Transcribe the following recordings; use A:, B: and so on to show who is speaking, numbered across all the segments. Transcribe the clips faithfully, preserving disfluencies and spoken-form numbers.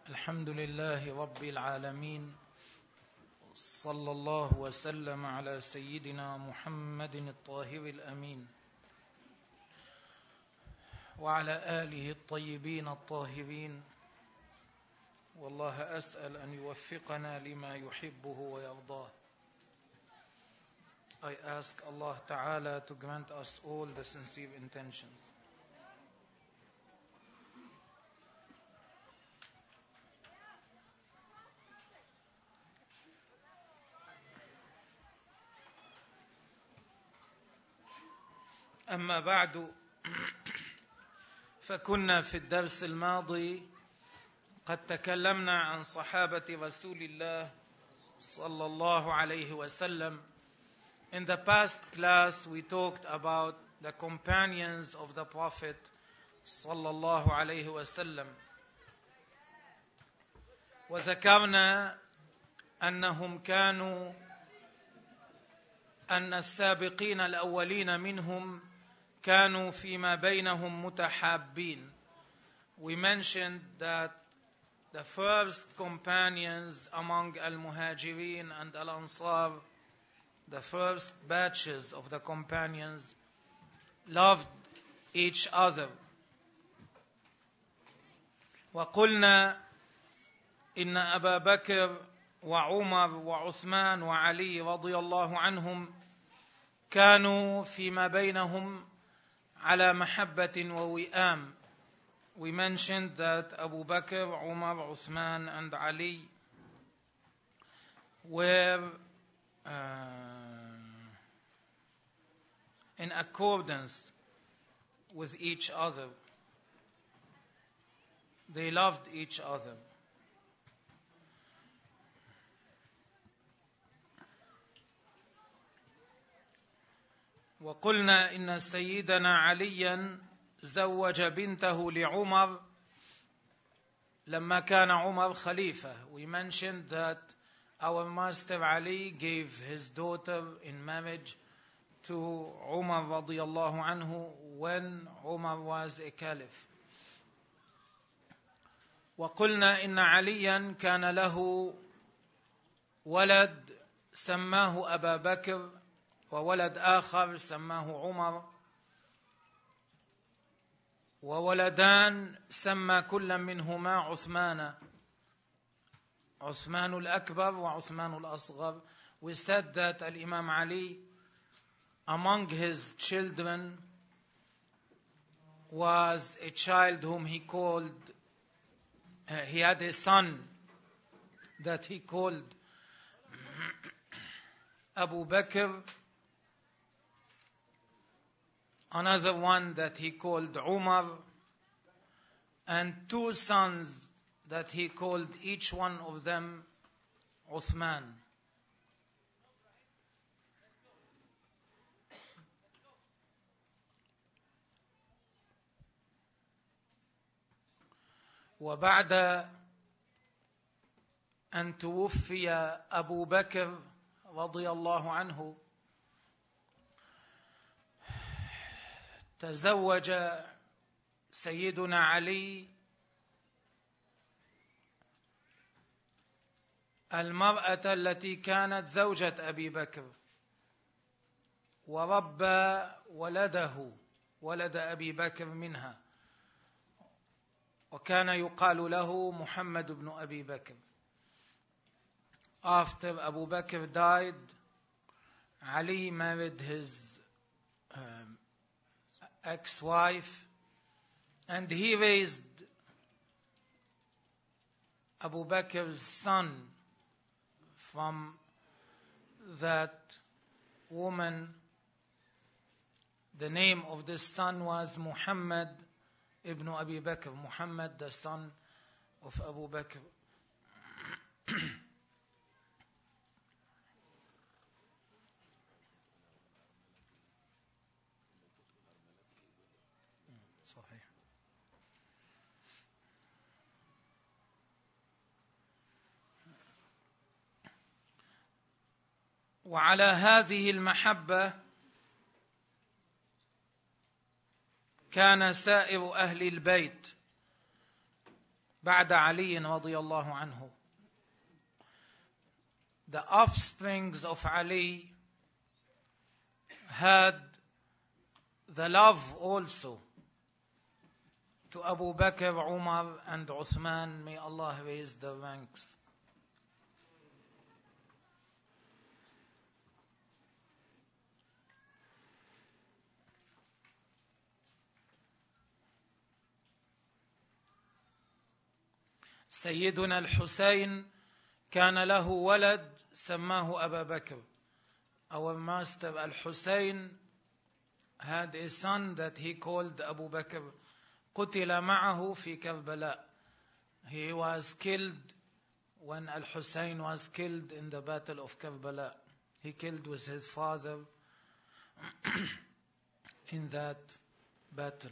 A: الحمد لله رب العالمين، صلى الله وسلم على سيدنا محمد الطاهر الأمين وعلى آله الطيبين الطاهرين. والله أسأل أن يوفقنا لما يحبه ويرضاه. I ask Allah Ta'ala to grant us all the sincere intentions. أما بعد، فكنا في الدرس الماضي قد تكلمنا عن صحابة رسول الله صلى الله عليه وسلم. In the past class we talked about the companions of the Prophet صلى الله عليه وسلم، وذكرنا أنهم كانوا أن السابقين الأولين منهم كانوا فيما بينهم متحابين. We mentioned that the first companions among al-Muhajirin and al-Ansar, the first batches of the companions, loved each other. وقلنا إن أبا بكر وعمر وعثمان وعلي رضي الله عنهم كانوا فيما بينهم على محبة ووئام. We mentioned that Abu Bakr, Umar, Uthman and Ali were uh, in accordance with each other. They loved each other. وقلنا إن سيدنا عليا زوج بنته لعمر لما كان عمر خليفة. We mentioned that our master Ali gave his daughter in marriage to Umar رضي الله عنه when Umar was a caliph. وقلنا إن عليا كان له ولد سماه أبا بكر وولد آخر سماه عمر، وولدان سمى كل منهما عثمان، عثمان الأكبر وعثمان الأصغر. We said that Al-Imam Ali, among his children, was a child whom he called, uh, he had a son that he called Abu Bakr, another one that he called Umar, and two sons that he called each one of them Uthman. وبعد أن توفي أبو بكر رضي الله عنه تزوج سيدنا علي المرأة التي كانت زوجة أبي بكر، وربى ولده ولد أبي بكر منها، وكان يقال له محمد بن أبي بكر. After Abu Bakr died, Ali married his um, ex-wife, and he raised Abu Bakr's son from that woman. The name of this son was Muhammad ibn Abi Bakr, Muhammad the son of Abu Bakr. وعلى هذه المحبة كان سائر أهل البيت بعد علي رضي الله عنه. The offsprings of Ali had the love also to Abu Bakr, Umar and Uthman. May Allah raise their ranks. سيدنا الحسين كان له ولد سماه أبا بكر. Our master Al-Hussein had a son that he called Abu Bakr. قتل معه في كربلاء. He was killed when Al-Hussein was killed in the battle of Karbala. He killed with his father in that battle.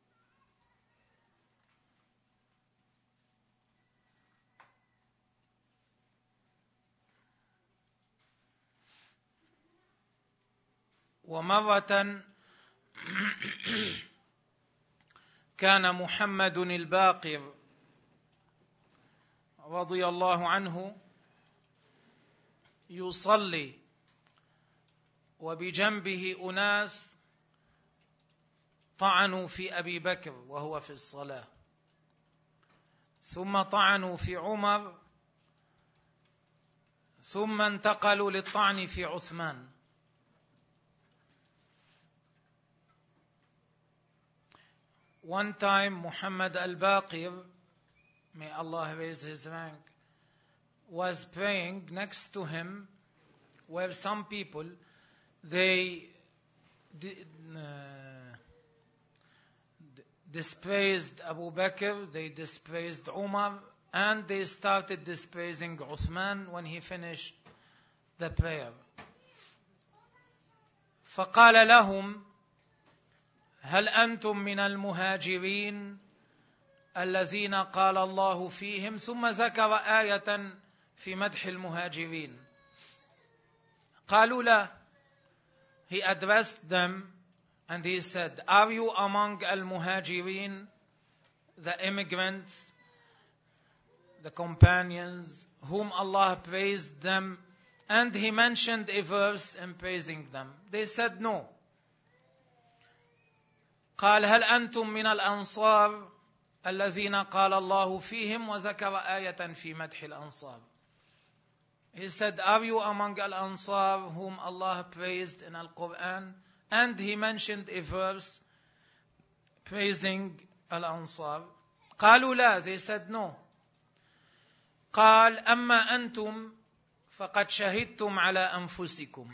A: ومرة كان محمد الباقر رضي الله عنه يصلي وبجنبه أناس طعنوا في أبي بكر وهو في الصلاة، ثم طعنوا في عمر، ثم انتقلوا للطعن في عثمان. One time Muhammad al-Baqir, may Allah raise his rank, was praying. Next to him were some people. They uh, dispraised Abu Bakr, they dispraised Umar, and they started dispraising Uthman when he finished the prayer. فقال لهم: هل أنتم من المهاجرين الذين قال الله فيهم؟ ثم ذكر آية في مدح المهاجرين. قالوا لا. He addressed them and he said, are you among al-muhajirin, the immigrants, the companions, whom Allah praised them? And he mentioned a verse in praising them. They said no. قال هل أنتم من الأنصار الذين قال الله فيهم؟ وذكر آية في مدح الأنصار. He said, are you among al-Ansar whom Allah praised in Al-Quran? And he mentioned a verse praising al-Ansar. قالوا لا. They said no. قال أما أنتم فقد شهدتم على أنفسكم،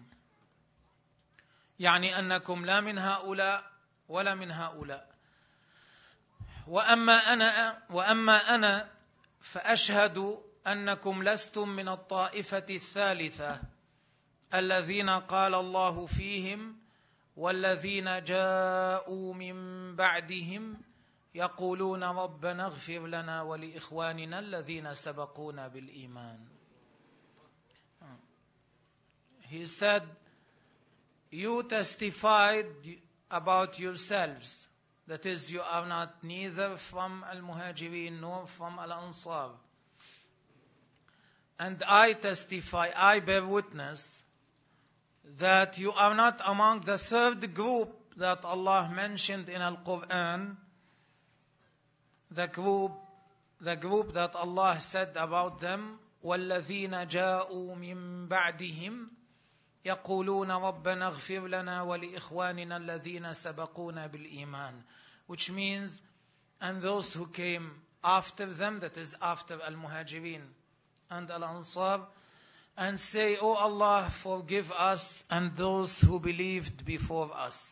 A: يعني أنكم لا من هؤلاء ولا من هؤلاء. وأما أنا وأما أنا فأشهد أنكم لستم من الطائفة الثالثة الذين قال الله فيهم والذين جاءوا من بعدهم يقولون ربنا اغفر لنا ولإخواننا الذين سبقونا بالإيمان. He said, you testified about yourselves, that is, you are not neither from al-Muhajirin nor from al-Ansar. And I testify, I bear witness, that you are not among the third group that Allah mentioned in Al-Quran, the group, the group that Allah said about them, وَالَّذِينَ جَاءُوا مِن بَعْدِهِمْ يَقُولُونَ رَبَّنَا اغْفِرْ لَنَا وَلِإِخْوَانِنَا الَّذِينَ سَبَقُونَا بِالْإِيمَانِ. Which means, and those who came after them, that is after Al-Muhajirin and Al-Ansar, and say, O Allah, forgive us and those who believed before us.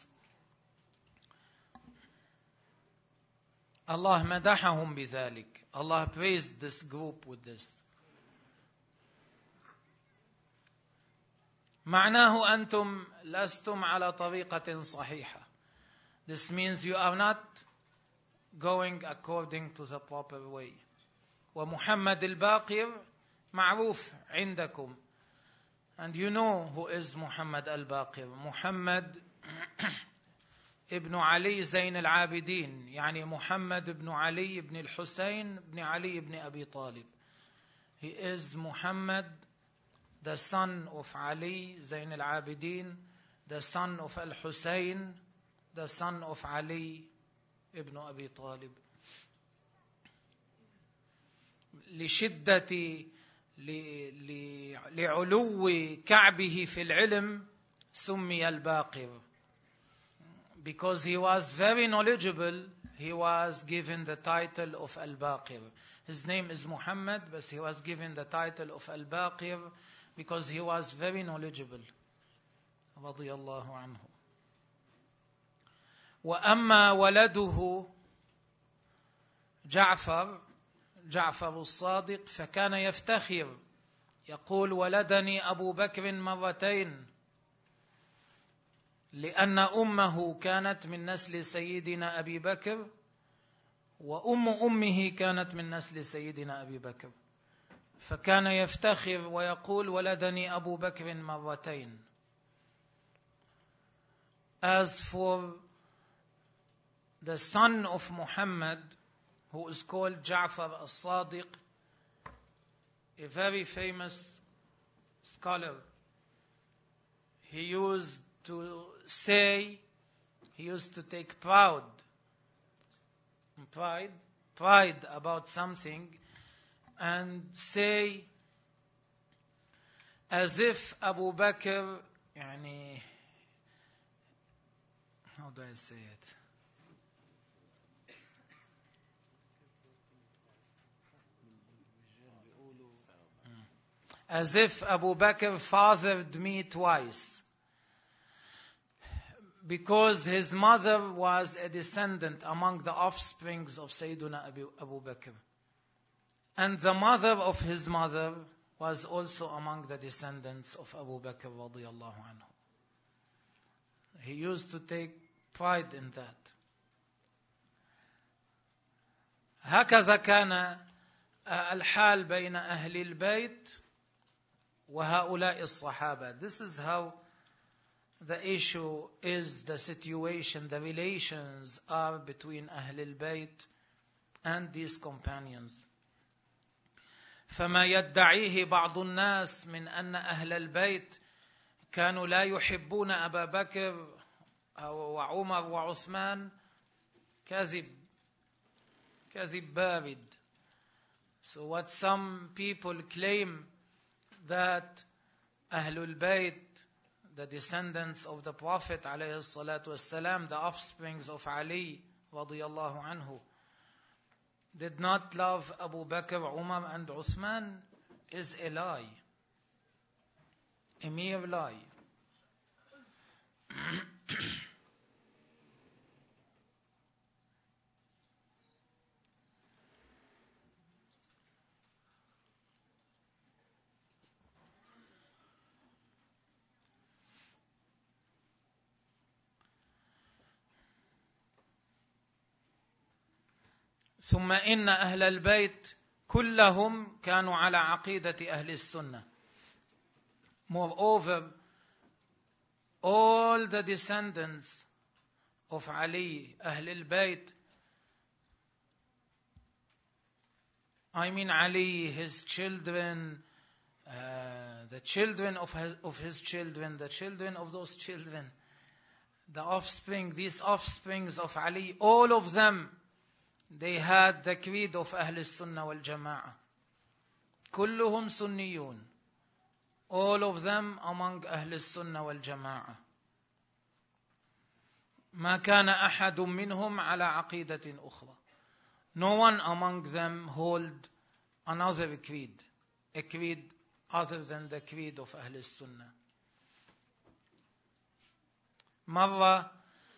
A: Allah madahahum bidhalik. Allah praised this group with this. معناه أنتم لستم على طريقة صحيحة. This means you are not going according to the proper way. ومحمد الباقر معروف عندكم. And you know who is Muhammad al-Baqir. Muhammad ابن علي زين العابدين يعني محمد بن علي بن الحسين بن علي بن أبي طالب. He is Muhammad, the son of Ali Zain al-Abidin, the son of Al-Hussein, the son of Ali ibn Abi Talib. لشدة لعلو كعبه في العلم سمي الباقر. Because he was very knowledgeable, he was given the title of Al-Baqir. His name is Muhammad, but he was given the title of Al-Baqir because he was very knowledgeable. رضي الله عنه. وأما ولده جعفر جعفر الصادق فكان يفتخر يقول ولدني أبو بكر مرتين لأن أمه كانت من نسل سيدنا أبي بكر وأم أمه كانت من نسل سيدنا أبي بكر فكان يفتخر ويقول ولدني أبو بكر مرتين. As for the son of Muhammad, who is called Ja'far al-Sadiq, a very famous scholar, he used to say, he used to take proud, pride, pride about something, and say, as if Abu Bakr, يعني, how do I say it? As if Abu Bakr fathered me twice. Because his mother was a descendant among the offsprings of Sayyiduna Abu, Abu Bakr. And the mother of his mother was also among the descendants of Abu Bakr radiyallahu anhu. He used to take pride in that. هكذا كان الحال بين أهل البيت وهؤلاء الصحابة. This is how the issue is, the situation, the relations are between أهل البيت and these companions. فما يدعيه بعض الناس من أن أهل البيت كانوا لا يحبون أبا بكر وعمر وعثمان كذب كذب بارد. So what some people claim that Ahlul Bayt, the descendants of the Prophet alayhi salatu wasalam, the offsprings of Ali radiyallahu anhu, did not love Abu Bakr, Umar and Uthman, is a lie, a mere lie. ثم إن أهل البيت كلهم كانوا على عقيدة أهل السنة. Moreover, all the descendants of Ali, أهل البيت, I mean Ali, his children, uh, the children of his, of his children, the children of those children, the offspring, these offsprings of Ali, all of them, they had the creed of Ahl al-Sunnah wal-Jama'ah. كلهم سنيون. All of them among Ahl al-Sunnah wal-Jama'ah. ما كان أحد منهم على عقيدة أخرى. No one among them hold another creed, a creed other than the creed of Ahl al-Sunnah. مرة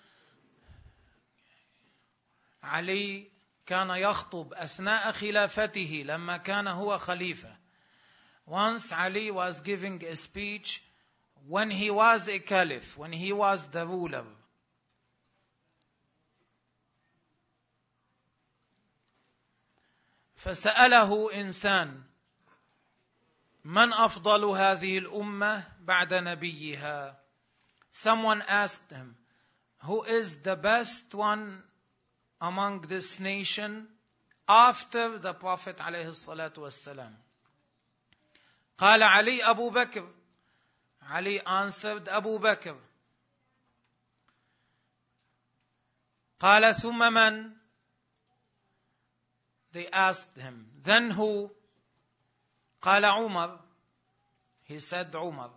A: علي كان يخطب أثناء خلافته لما كان هو خليفة. Once Ali was giving a speech when he was a caliph, when he was the ruler. فسأله إنسان من أفضل هذه الأمة بعد نبيها. Someone asked him, who is the best one among this nation after the Prophet عليه الصلاة والسلام. قال علي أبو بكر. Ali answered, Abu Bakr. قال ثم من? They asked him, then who? قال عمر. He said Umar.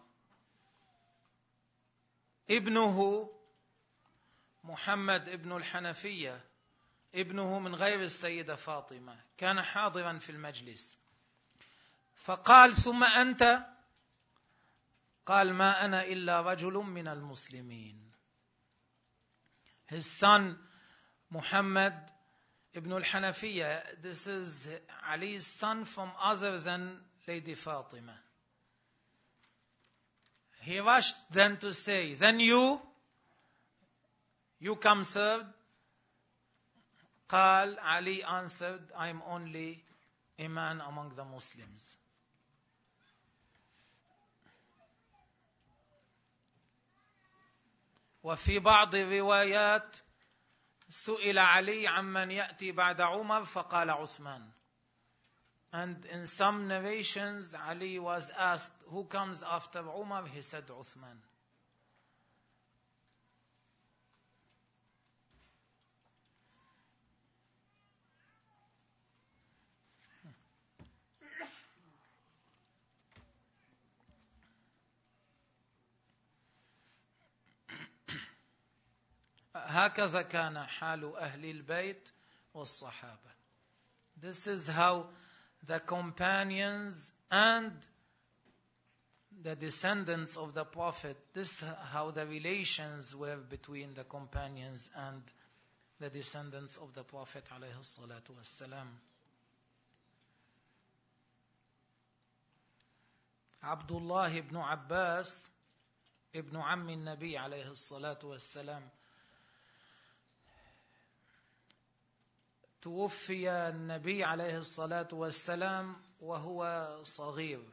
A: ابنه محمد ابن الحنفية ابنه من غير السيدة فاطمة كان حاضرا في المجلس فقال ثم أنت؟ قال ما أنا إلا رجل من المسلمين. His son Muhammad ibn al-Hanafiya, this is Ali's son from other than Lady Fatima. He rushed then to say, then you, you come third? قال, Ali answered, I am only a man among the Muslims. وفي بعض الروايات سئل علي عمن يأتي بعد عمر فقال عثمان. And in some narrations, Ali was asked, who comes after Umar? He said Uthman. هكذا كان حال أهل البيت والصحابة. This is how the companions and the descendants of the Prophet, this is how the relations were between the companions and the descendants of the Prophet عليه الصلاة والسلام. Abdullah ibn Abbas ibn Ammi Nabi عليه الصلاة والسلام توفي النبي عليه الصلاة والسلام وهو صغير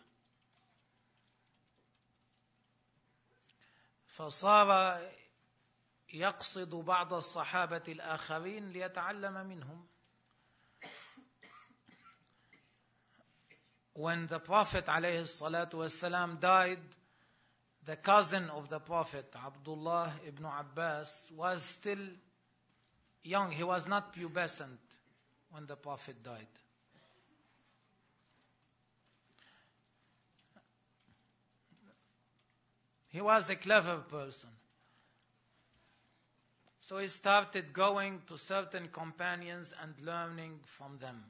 A: فصار يقصد بعض الصحابة الآخرين ليتعلم منهم. When the Prophet عليه الصلاة والسلام died, the cousin of the Prophet, Abdullah ibn Abbas, was still young. He was not pubescent when the Prophet died. He was a clever person. So he started going to certain companions and learning from them.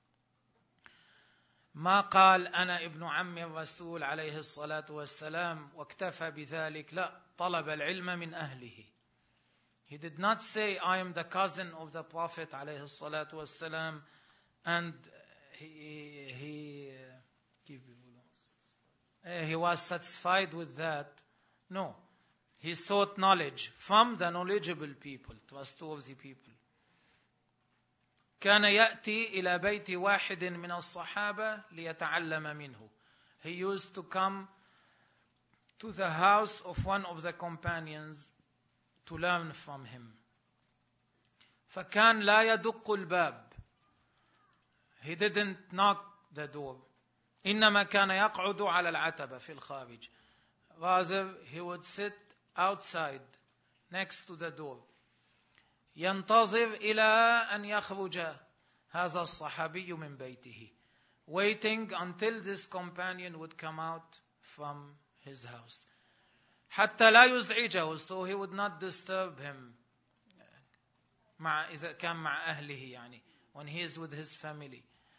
A: ما قال أنا ابن عم الرسول عليه الصلاة والسلام واكتفى بذلك. لا، طلب العلم من أهله. He did not say, I am the cousin of the Prophet عليه الصلاة والسلام, and he, he, he was satisfied with that. No. He sought knowledge from the knowledgeable people, trustworthy people. كان يأتي إلى بيت واحد من الصحابة ليتعلم منه. He used to come to the house of one of the companions to learn from him. فكان لا يدق الباب. He didn't knock the door. إنما كان يقعد على العتبة في الخارج. Rather, he would sit outside next to the door. ينتظر إلى أن يخرج هذا الصحابي من بيته, waiting until this companion would come out from his house. حتى لا يزعجه, so he would not disturb him مع إذا كان مع أهله, يعني when he is with his family.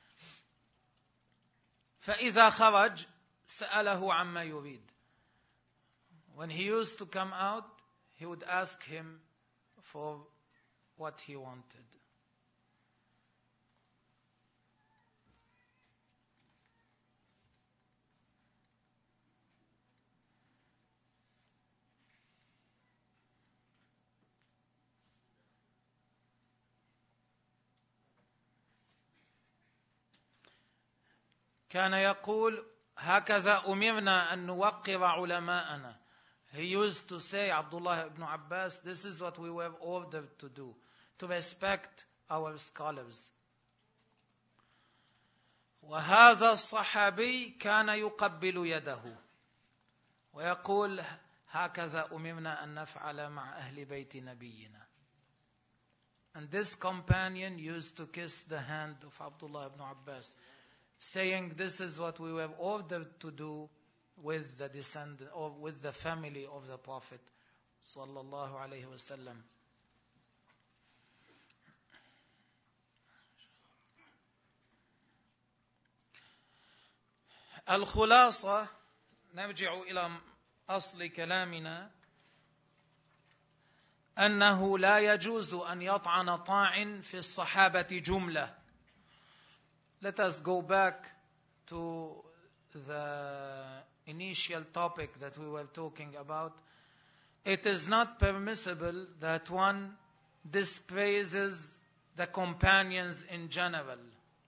A: فإذا خرج سأله عما يريد. When he used to come out, he would ask him for what he wanted. كان يقول هكذا أمرنا أن نوقر علماءنا. He used to say, Abdullah ibn Abbas, this is what we were ordered to do, to respect our scholars. وهذا الصحابي كان يقبل يده ويقول هكذا أمرنا أن نفعل مع أهل بيت نبينا. And this companion used to kiss the hand of Abdullah ibn Abbas, saying, this is what we were ordered to do with the descendant or with the family of the Prophet sallallahu alaihi wasallam. الخلاصة، نرجع إلى أصل كلامنا، أنه لا يجوز أن يطعن طاعن في الصحابة جملة. Let us go back to the initial topic that we were talking about. It is not permissible that one dispraises the companions in general.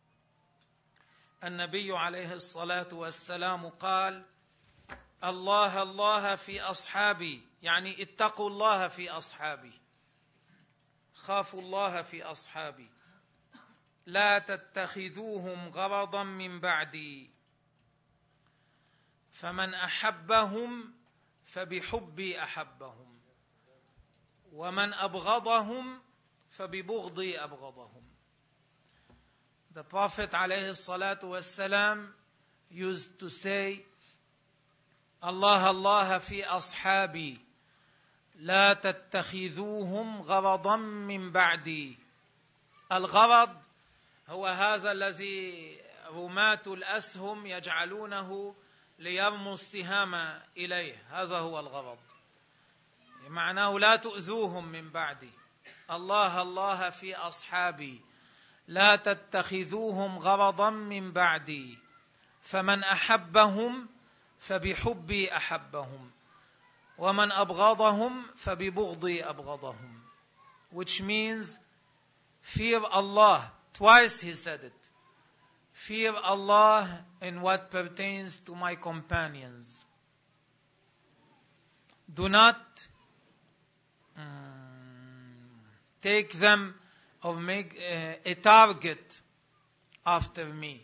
A: النبي عليه الصلاة والسلام قال: الله الله في أصحابي، يعني اتقوا الله في أصحابي، خافوا الله في أصحابي، لا تتخذوهم غرضا من بعدي، فمن أحبهم فبحبي أحبهم، ومن أبغضهم فببغضي أبغضهم. The Prophet عليه الصلاة والسلام used to say, الله الله في أصحابي لا تتخذوهم غرضا من بعدي. الغرض هو هذا الذي رماة الأسهم يجعلونه ليرموا السهام إليه، هذا هو الغرض، معناه لا تؤذوهم من بعدي. الله الله في أصحابي لا تتخذوهم غرضا من بعدي، فمن أحبهم فبحبي أحبهم، ومن أبغضهم فببغضي أبغضهم. Which means, fear Allah. Twice he said it. Fear Allah in what pertains to my companions. Do not um, take them or make uh, a target after me.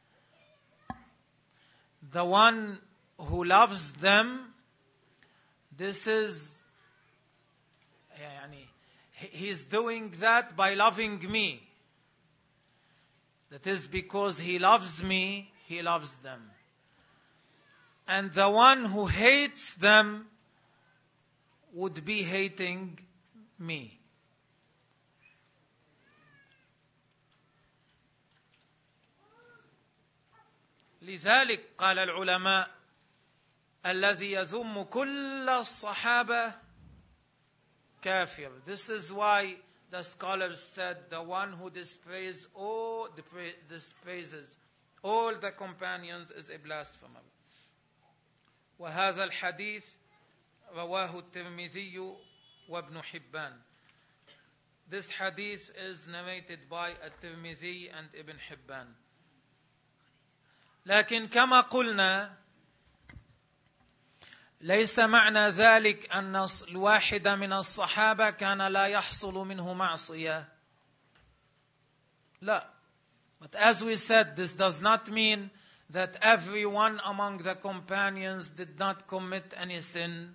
A: The one who loves them, this is, يعني, he's doing that by loving me. That is because he loves me, he loves them. And the one who hates them would be hating me. لذلك قال العلماء: الذي يذم كل الصحابة كافر. This is why the scholars said the one who dispraises all, dispraises all the companions is a blasphemer. وهذا الحديث رواه الترمذي وابن حبان. This hadith is narrated by الترمذي and Ibn Hibban. لكن كما قلنا ليس معنى ذلك أن الواحد من الصحابة كان لا يحصل منه معصية. لا. But as we said, this does not mean that everyone among the companions did not commit any sin.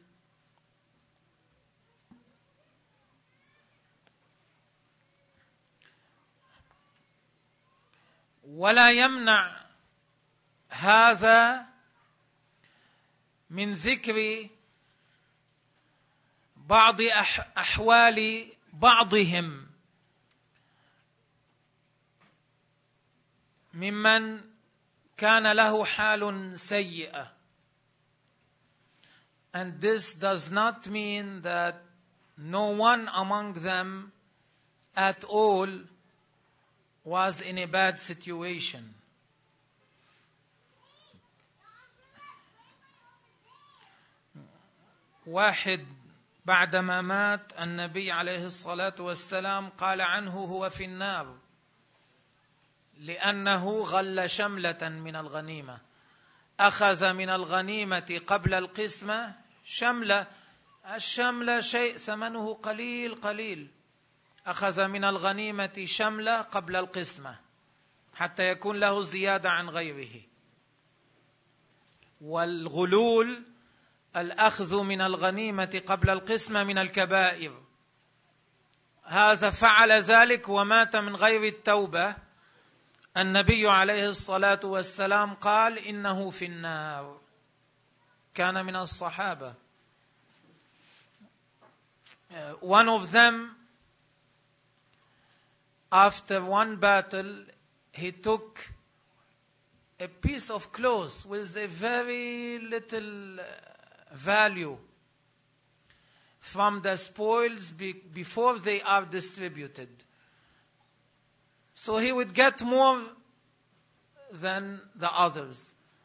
A: ولا يمنع هذا من ذكر بعض أحوال بعضهم ممن كان له حال سيئة. And this does not mean that no one among them at all was in a bad situation. واحد بعدما مات النبي عليه الصلاة والسلام قال عنه هو في النار لأنه غل شملة من الغنيمة، أخذ من الغنيمة قبل القسمة شملة. الشملة شيء ثمنه قليل قليل. أخذ من الغنيمة شملة قبل القسمة حتى يكون له زيادة عن غيره. والغلول الأخذ من الغنيمة قبل القسمة من الكبائر. هذا فعل ذلك ومات من غير التوبة. النبي عليه الصلاة والسلام قال إنه في النار. كان من الصحابة. One of them, after one battle, he took a piece of cloth with a very little value from the spoils be- before they are distributed. So he would get more than the others.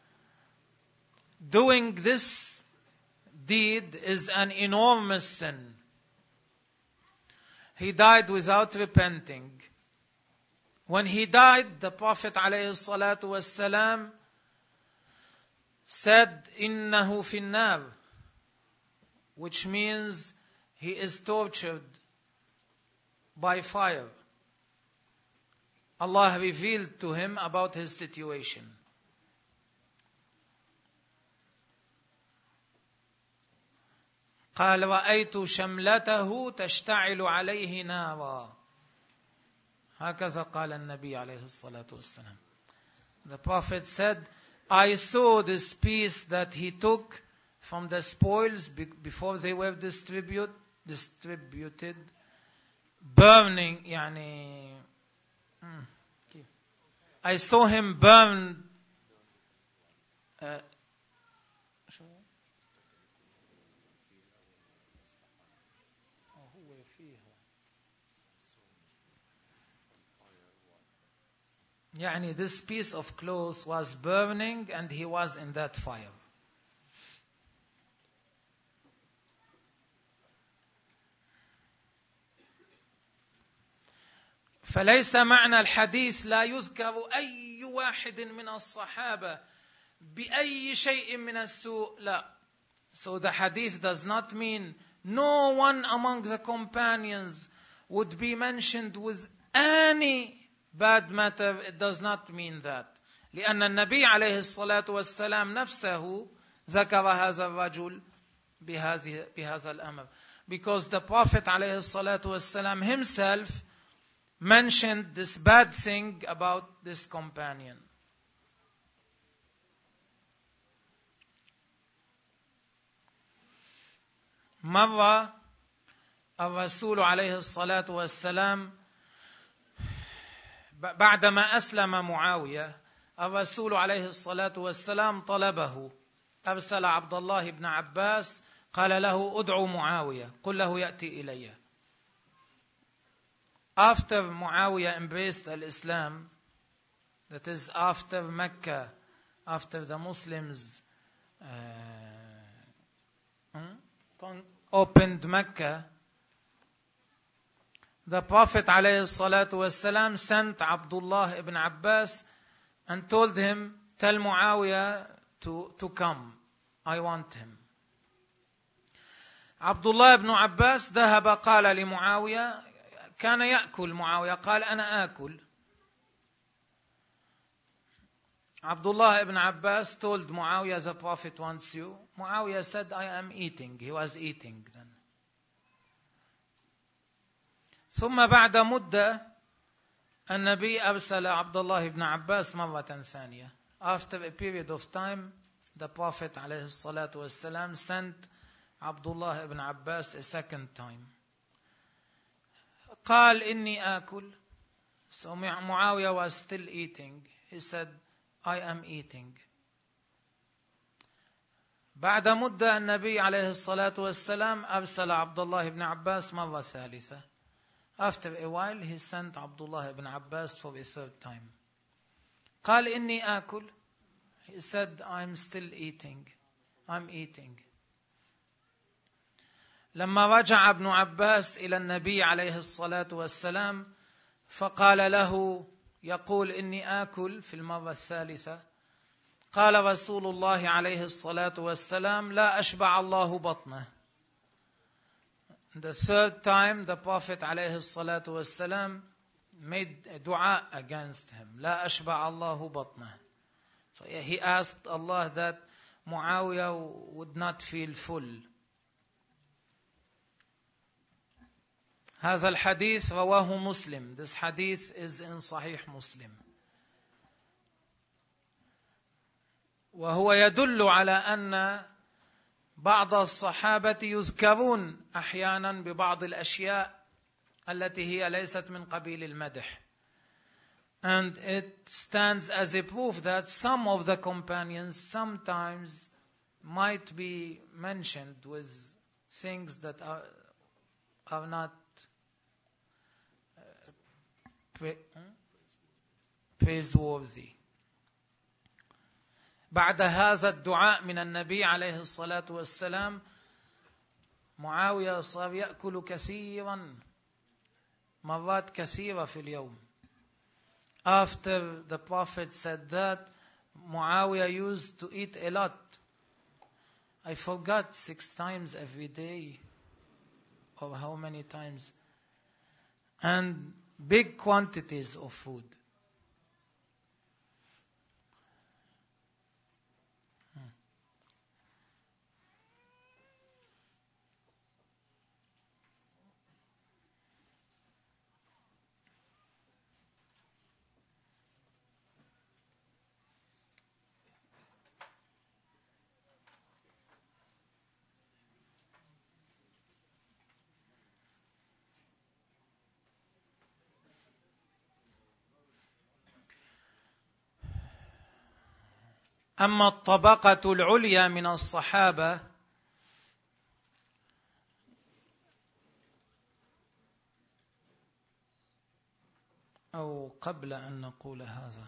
A: Doing this deed is an enormous sin. He died without repenting. When he died, the Prophet ﷺ said, "Innahu fin nar," which means he is tortured by fire. Allah revealed to him about his situation. قال رأيت شملته تشتعل عليه نارا. هكذا قال النبي عليه الصلاة والسلام. The Prophet said, I saw this piece that he took from the spoils before they were distribute, distributed, burning, يعني, I saw him burn uh, يعني this piece of cloth was burning and he was in that fire. فليس معنى الحديث لا يذكر أي واحد من الصحابة بأي شيء من السوء. لا. So the hadith does not mean no one among the companions would be mentioned with any bad matter. It does not mean that. لأن النبي عليه الصلاة والسلام نفسه ذكر هذا الرجل بهذه بهذا الأمر. Because the Prophet عليه الصلاة والسلام himself mentioned this bad thing about this companion. مرة الرسول عليه الصلاة والسلام بعدما أسلم معاوية الرسول عليه الصلاة والسلام طلبه. أرسل عبد الله بن عباس قال له ادعو معاوية قل له يأتي إلي. After Muawiyah embraced Islam, that is after Mecca, after the Muslims uh, opened Mecca, the Prophet ﷺ sent Abdullah ibn Abbas and told him, tell Muawiyah to, to come. I want him. Abdullah ibn Abbas ذهب قال لمعاوية كان يأكل معاوية قال أنا آكل. Abdullah ibn Abbas told Muawiyah the Prophet wants you. Muawiyah said I am eating. He was eating then. ثم بعد مدة النبي أرسل عبد الله بن عباس مرة ثانية. After a period of time, the Prophet عليه الصلاة والسلام sent Abdullah ibn Abbas a second time. قال إني آكل. So Muawiyah was still eating. He said, I am eating. بعد مدة النبي عليه الصلاة والسلام أرسل عبد الله بن عباس مرة ثالثة. After a while he sent Abdullah ibn Abbas for a third time. قال إني آكل. He said, I'm still eating. I'm eating. لما رجع ابن عباس إلى النبي عليه الصلاة والسلام فقال له يقول إني آكل في المرة الثالثة. قال رسول الله عليه الصلاة والسلام لا أشبع الله بطنه. The third time the Prophet عليه الصلاة والسلام made a dua against him. لا أشبع الله بطنه. So he asked Allah that Muawiyah would not feel full. هذا الحديث رواه مسلم. This hadith is in Sahih Muslim. وهو يدل على أن بعض الصحابة يذكرون أحيانا ببعض الأشياء التي هي ليست من قبيل المدح. And it stands as a proof that some of the companions sometimes might be mentioned with things that are, are not praiseworthy. بعد هذا الدعاء من النبي عليه الصلاة والسلام معاوية صار يأكل كثيرا مرات كثيرة في اليوم. After the Prophet said that, Muawiyah used to eat a lot. I forgot six times every day, or how many times, and big quantities of food. أما الطبقة العليا من الصحابة أو قبل أن نقول هذا،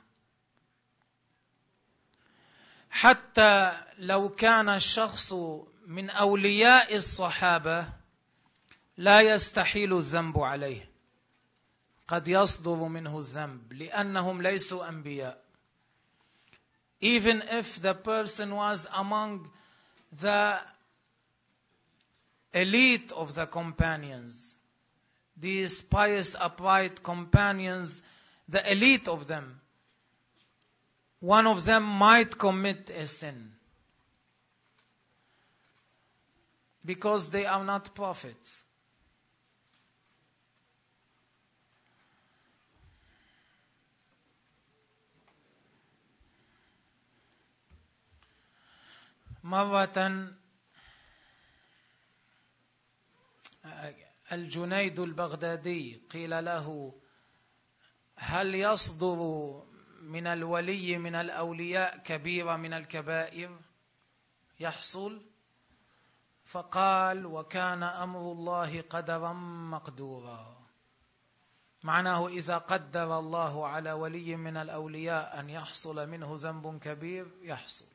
A: حتى لو كان الشخص من أولياء الصحابة لا يستحيل الذنب عليه، قد يصدر منه الذنب لأنهم ليسوا أنبياء. Even if the person was among the elite of the companions, these pious, upright companions, the elite of them, one of them might commit a sin because they are not prophets. مرة الجنيد البغدادي قيل له هل يصدر من الولي من الأولياء كبيرة من الكبائر يحصل؟ فقال وكان أمر الله قدرا مقدورا. معناه إذا قدر الله على ولي من الأولياء أن يحصل منه ذنب كبير يحصل.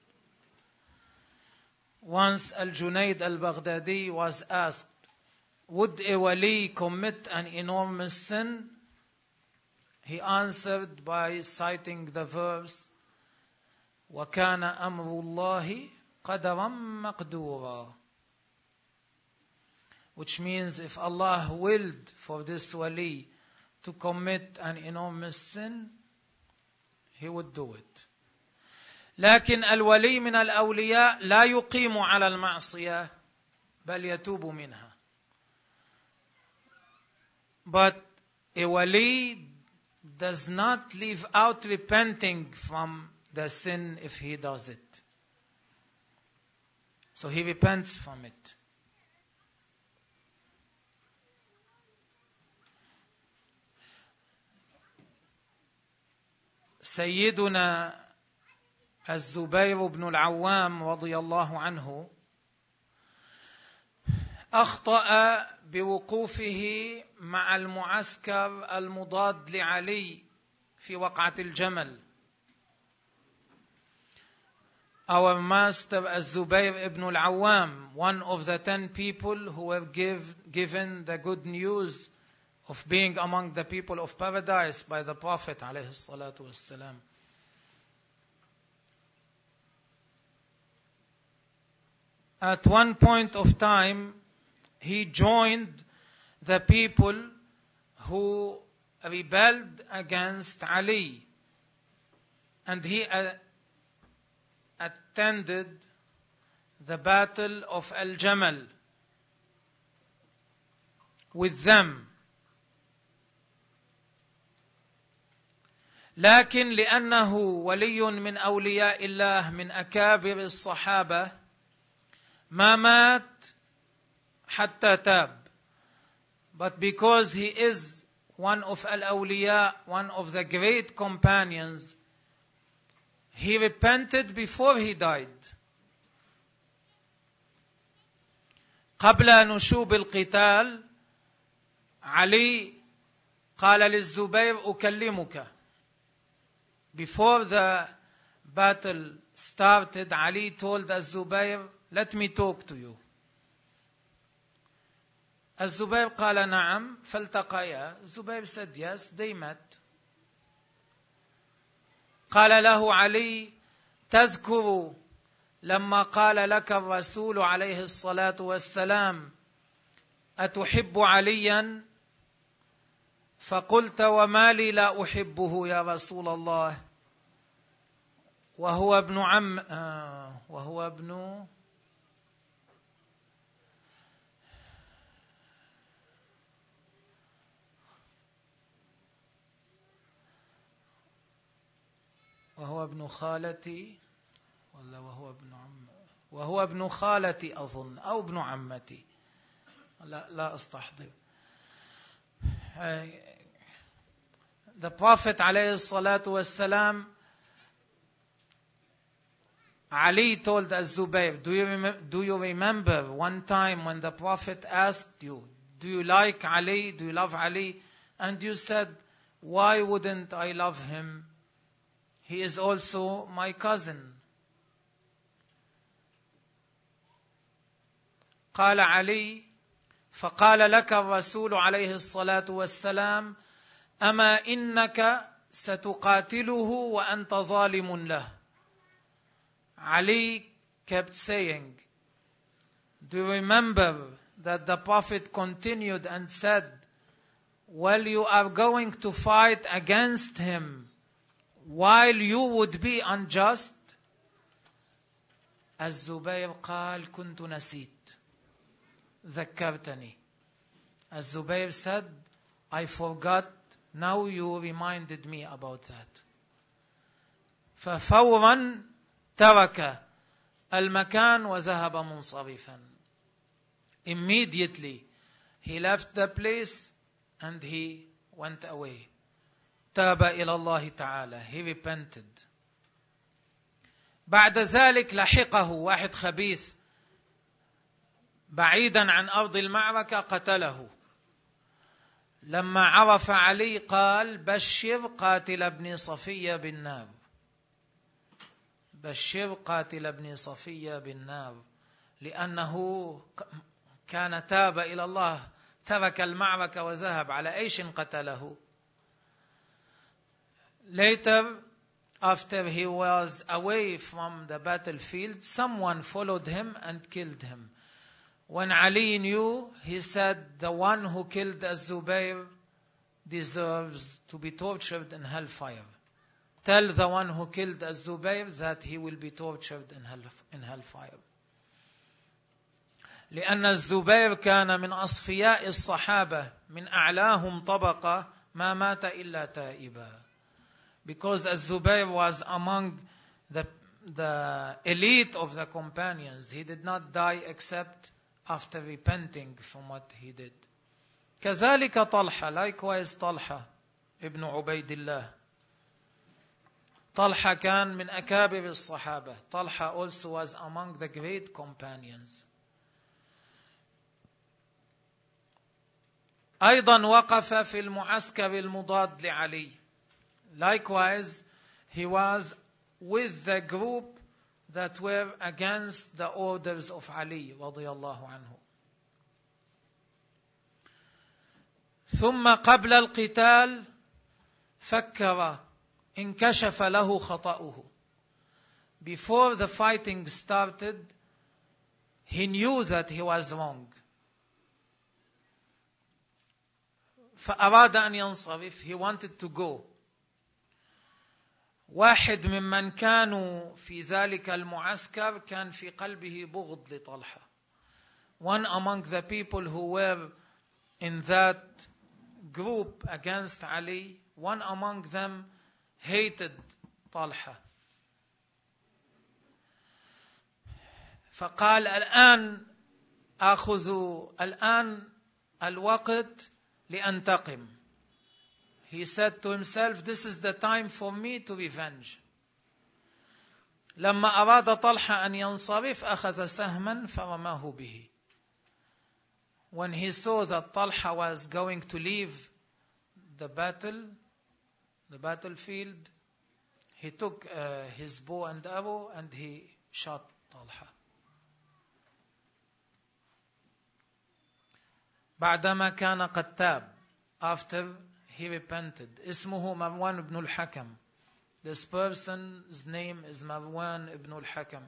A: Once Al-Junayd al-Baghdadi was asked, would a wali commit an enormous sin? He answered by citing the verse, وَكَانَ أَمْرُ اللَّهِ قَدَرًا مَقْدُورًا, which means if Allah willed for this wali to commit an enormous sin, he would do it. لكن الولي من الأولياء لا يقيم على المعصية بل يتوب منها. But a wali does not leave out repenting from the sin if he does it. So he repents from it. سيدنا الزبير بن العوام رضي الله عنه أخطأ بوقوفه مع المعسكر المضاد لعلي في وقعة الجمل. Our master الزبير ibn al-Awwam, one of the ten people who were give, given the good news of being among the people of paradise by the Prophet عليه الصلاة والسلام. at one point of time, he joined the people who rebelled against Ali. And he uh, attended the battle of Al-Jamal with them. لكن لأنه ولي من أولياء الله من أكابر الصحابة ما مات حتى تاب. But because he is one of al-awliya, one of the great companions, he repented before he died. قبل نشوب القتال علي قال للزبير أكلمك. Before the battle started, Ali told Az-Zubayr, let me talk to you. Az-Zubayr قال نعم فالتقيا. Zubayr said yes, they met. قال له علي تذكر لما قال لك الرسول عليه الصلاة والسلام أتحب عليا؟ فقلت وما لي لا أحبه يا رسول الله وهو ابن عم آه وهو ابن وهو ابن خالتي ولا وهو ابن عم وهو ابن خالتي أظن أو ابن عمتي لا لا أستحضر. The Prophet عليه الصلاة والسلام, Ali told Az-Zubayr, do you, remember, do you remember one time when the Prophet asked you, do you like Ali, do you love Ali? And you said, why wouldn't I love him? He is also my cousin. قال علي فقال لك الرسول عليه الصلاة والسلام أما إنك ستقاتله وأنت ظالم له. Ali kept saying, do you remember that the Prophet continued and said, well, you are going to fight against him while you would be unjust? Az-Zubayr قال كنت نسيت ذكرتني. Az-Zubayr said, I forgot, now you reminded me about that. ففورا ترك المكان وذهب منصرفا. Immediately he left the place and he went away. تاب إلى الله تعالى. He repented. بعد ذلك لحقه واحد خبيث بعيدا عن أرض المعركة قتله. لما عرف علي قال بشر قاتل ابن صفية بالنار. بشر قاتل ابن صفية بالنار لأنه كان تاب إلى الله ترك المعركة وذهب. على أيش قتله؟ Later, after he was away from the battlefield, someone followed him and killed him. When Ali knew, he said, the one who killed Az-Zubayr deserves to be tortured in hellfire. Tell the one who killed Az-Zubayr that he will be tortured in, hell, in hellfire. لأن الزبير كان من أصفياء الصحابة من أعلاهم طبقة ما مات إلا تائبا. Because Az-Zubayr was among the, the elite of the companions. He did not die except after repenting from what he did. كذلك طلحة, likewise طلحة ابن عبيد الله. طلحة كان من أكابر الصحابة. طلحة also was among the great companions. أيضا وقف في المعسكر المضاد لعلي. Likewise, he was with the group that were against the orders of Ali رضي الله عنه. ثم قبل القتال فكر انكشف له خطأه. Before the fighting started, he knew that he was wrong. فأراد أن ينصرف. He wanted to go. واحد ممن كانوا في ذلك المعسكر كان في قلبه بغض لطلحة. One among the people who were in that group against Ali, one among them hated طلحة. فقال الآن أخذ الآن الوقت لأنتقم. He said to himself, this is the time for me to revenge. لما أراد طلحة أن ينصرف أخذ سهما فرماه به. When he saw that Talha was going to leave the battle, the battlefield, he took uh, his bow and arrow and he shot Talha. بعدما كان قد تاب, after he repented. اسمه مروان ibn al-Hakam. This person's name is Marwan ibn al-Hakam.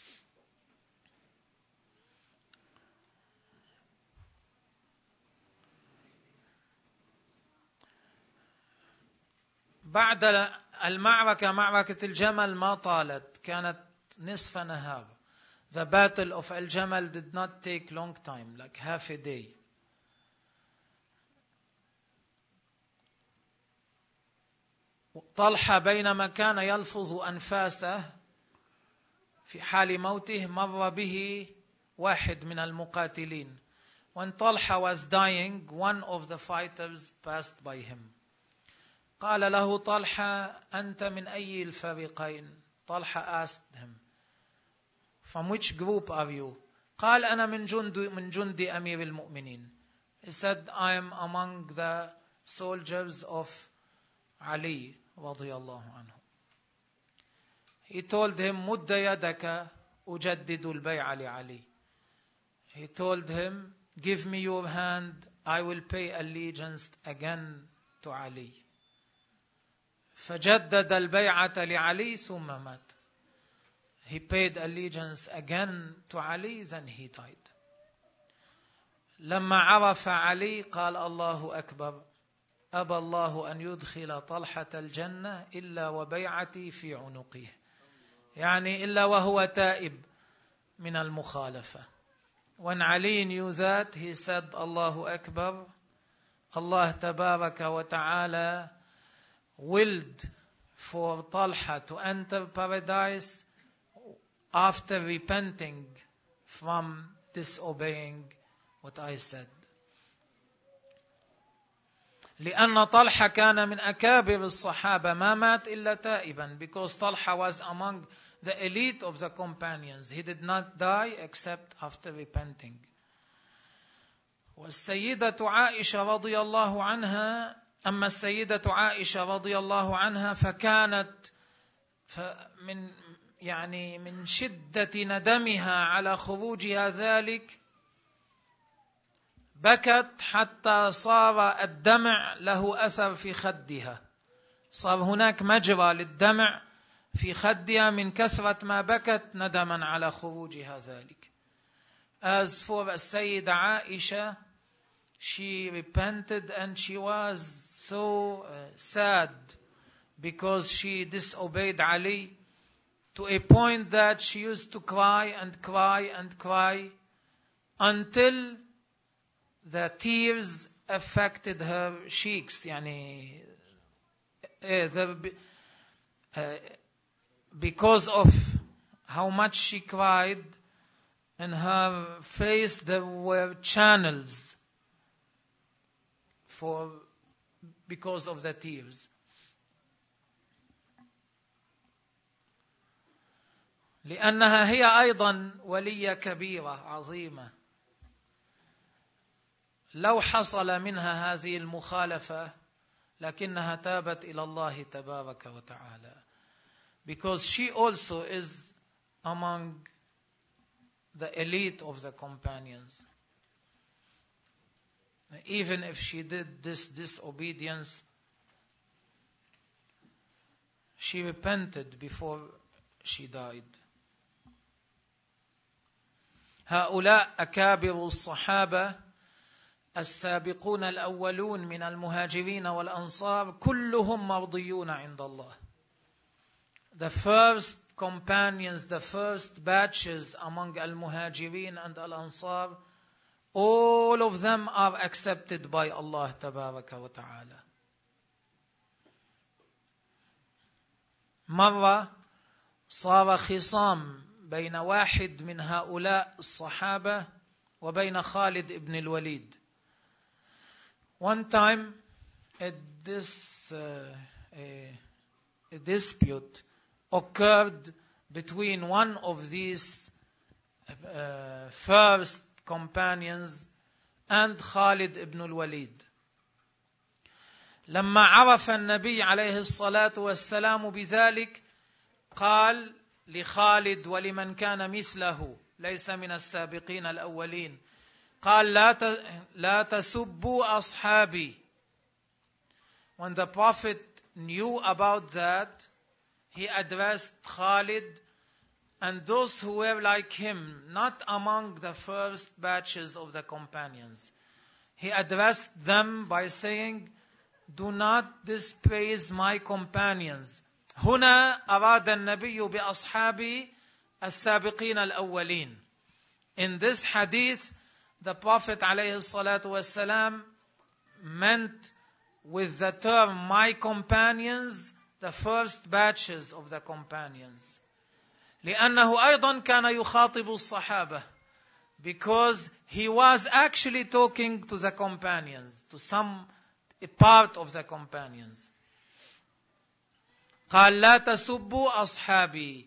A: بعد المعركة معركة الجمل ما طالت, كانت نصف نهار. The battle of Al-Jamal did not take long time, like half a day. طلحة بينما كان يلفظ أنفاسه في حال موته مر به واحد من المقاتلين. When Talha was dying, one of the fighters passed by him. قال له طلحة أنت من أي الفريقين؟ Talha asked him, from which group are you? قال أنا من جند من جند أمير المؤمنين. He said, I am among the soldiers of Ali رضي الله عنه. He told him, مد يدك أجدد البيع لعلي. He told him, give me your hand, I will pay allegiance again to Ali. فجدد البيعة لعلي ثم مات. He paid allegiance again to Ali, then he died. لما عرف علي قال الله أكبر أبى الله أن يدخل طلحة الجنة إلا وبيعتي في عنقه. يعني إلا وهو تائب من المخالفة. When Ali knew that, he said, الله أكبر. Allah تبارك وتعالى willed for Talha to enter paradise after repenting from disobeying what I said. لأن طلحة كان من أكابر الصحابة ما مات إلا تائبا, because Talha was among the elite of the companions. He did not die except after repenting. والسيدة عائشة رضي الله عنها أما السيدة عائشة رضي الله عنها فكانت من يعني من شدة ندمها على خروجها ذلك بكت حتى صار الدمع له أثر في خدها. صار هناك مجرى للدمع في خدها من كثرة ما بكت ندما على خروجها ذلك. As for السيدة عائشة, she repented and she was so uh, sad because she disobeyed Ali to a point that she used to cry and cry and cry until the tears affected her cheeks. يعني uh, the, uh, because of how much she cried, in her face there were channels for because of the tears. لأنها هي أيضا ولية كبيرة عظيمة. لو حصل منها هذه المخالفة لكنها تابت إلى الله تبارك وتعالى, because she also is among the elite of the companions. Even if she did this disobedience, she repented before she died. هؤلاء أكابر الصحابة السابقون الأولون من المهاجرين والأنصار كلهم مرضيون عند الله. The first companions, the first batches among al-muhajirin and al-ansar, all of them are accepted by Allah tabaraka wa ta'ala. مرة صار خصام بين واحد من هؤلاء الصحابة وبين خالد ibn al-Walid. One time a, dis, uh, a, a dispute occurred between one of these uh, first companions and Khalid ibn al-Walid. لما عرف النبي عليه الصلاة والسلام بذلك قال لخالد ولمن كان مثله ليس من السابقين الأولين قال لا لا تسبوا أصحابي. When the Prophet knew about that, he addressed Khalid and those who were like him, not among the first batches of the companions. He addressed them by saying, do not dispraise my companions. هنا أراد النبي بأصحابي السابقين الأولين. In this hadith, the Prophet عليه الصلاة والسلام meant with the term my companions, the first batches of the companions. لأنه أيضا كان يخاطب الصحابة, because he was actually talking to the companions, to some a part of the companions. قال لا تسبوا أصحابي.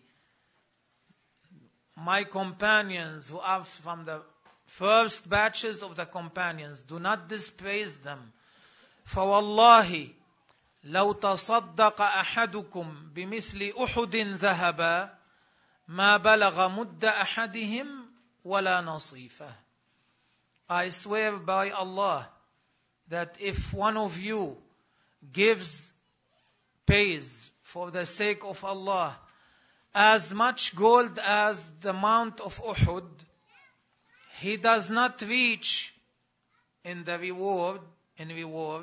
A: My companions who are from the first batches of the companions, do not dispraise them. فوالله لو تصدق أحدكم بمثل أحد ذهبا ما بلغ مد أحدهم ولا نصيفه. I swear by Allah that if one of you gives, pays for the sake of Allah as much gold as the mount of Uhud, he does not reach in the reward, in reward,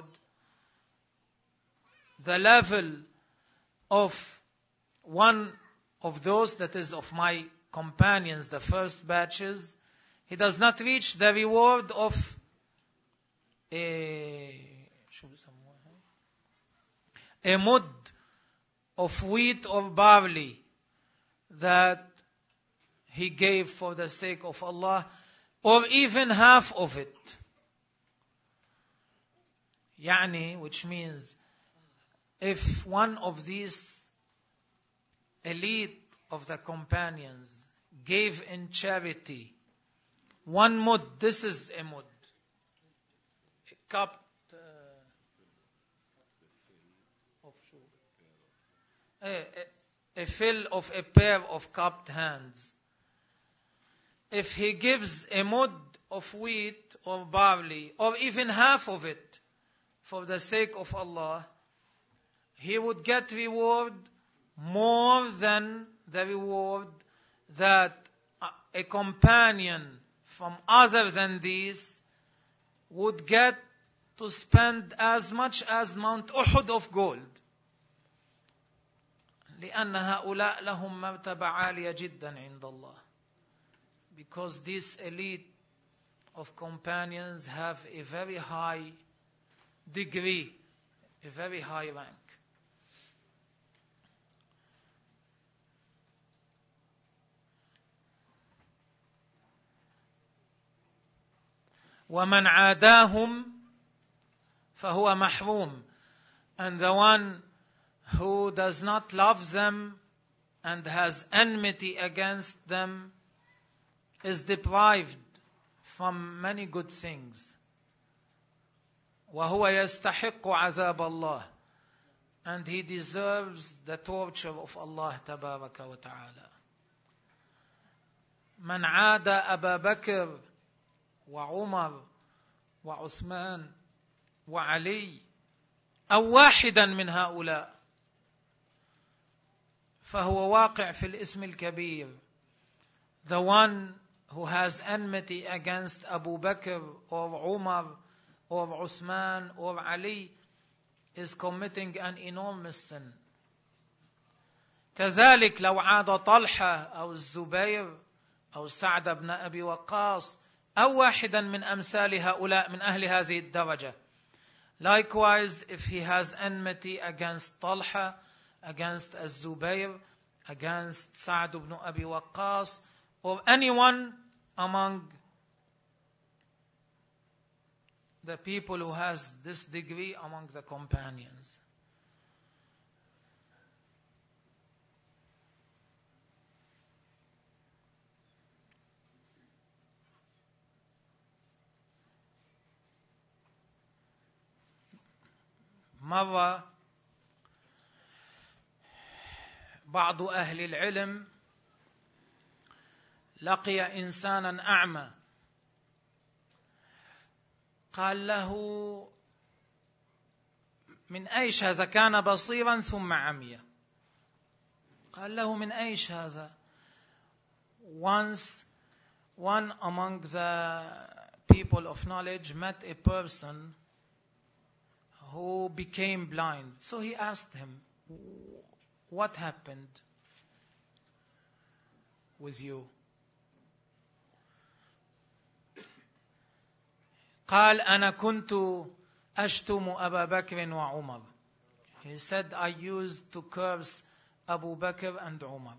A: the level of one of those, that is of my companions, the first batches. He does not reach the reward of a, a mud of wheat or barley that he gave for the sake of Allah, or even half of it. Yani, which means if one of these elite of the companions gave in charity one mud, this is a mud, a cup uh, of a, a, a fill of a pair of cupped hands. If he gives a mud of wheat or barley, or even half of it, for the sake of Allah, he would get reward more than the reward that a companion from other than these would get to spend as much as Mount Uhud of gold. لأن هؤلاء لهم مرتبة عالية جدا عند الله. Because this elite of companions have a very high degree, a very high rank. وَمَنْ عَادَاهُمْ فَهُوَ مَحْرُومٌ. And the one who does not love them and has enmity against them is deprived from many good things. وَهُوَ يَسْتَحِقُّ عَذَابَ اللَّهِ. And he deserves the torture of Allah تبارك وتعالى. مَنْ عَادَ أَبَا بَكْرٍ وعمر وعثمان وعلي أو واحدا من هؤلاء فهو واقع في الإثم الكبير. The one who has enmity against Abu Bakr or Umar or Uthman or Ali is committing an enormous sin. كذلك لو عاد طلحة أو الزبير أو سعد بن أبي وقاص أو واحدا من أمثال هؤلاء من أهل هذه الدرجة. Likewise, if he has enmity against Talha, against Az-Zubayr, against Sa'd ibn Abi Waqqas, or anyone among the people who has this degree among the companions. مرة بعض أهل العلم لقي إنسانا أعمى، قال له: من أيش هذا؟ كان بصيرا ثم عمي. قال له: من أيش هذا؟ Once one among the people of knowledge met a person who became blind. So he asked him, what happened with you? قال: أنا كنت أشتم أبا بكر وعمر. He said, I used to curse Abu Bakr and Umar.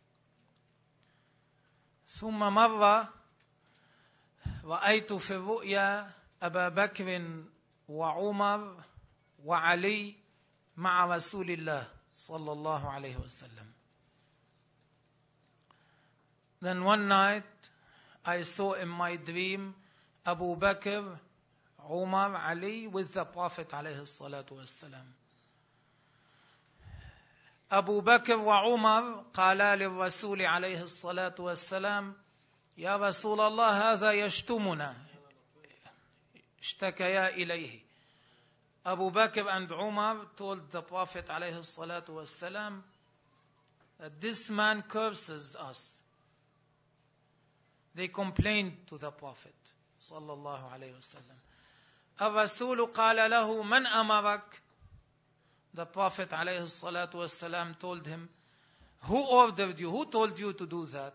A: ثم مرة رأيت في الرؤيا أبا بكر وعمر وعلي مع رسول الله صلى الله عليه وسلم. Then one night I saw in my dream Abu Bakr, Umar, Ali with the Prophet عليه الصلاة والسلام. أبو بكر وعمر قالا للرسول عليه الصلاة والسلام: يا رسول الله هذا يشتمنا. اشتكيا إليه. Abu Bakr and Umar told the Prophet عليه الصلاة والسلام that this man curses us. They complained to the Prophet صلى الله عليه وسلم. الرسول قال له: من أمرك? The Prophet عليه الصلاة والسلام told him, who ordered you? Who told you to do that?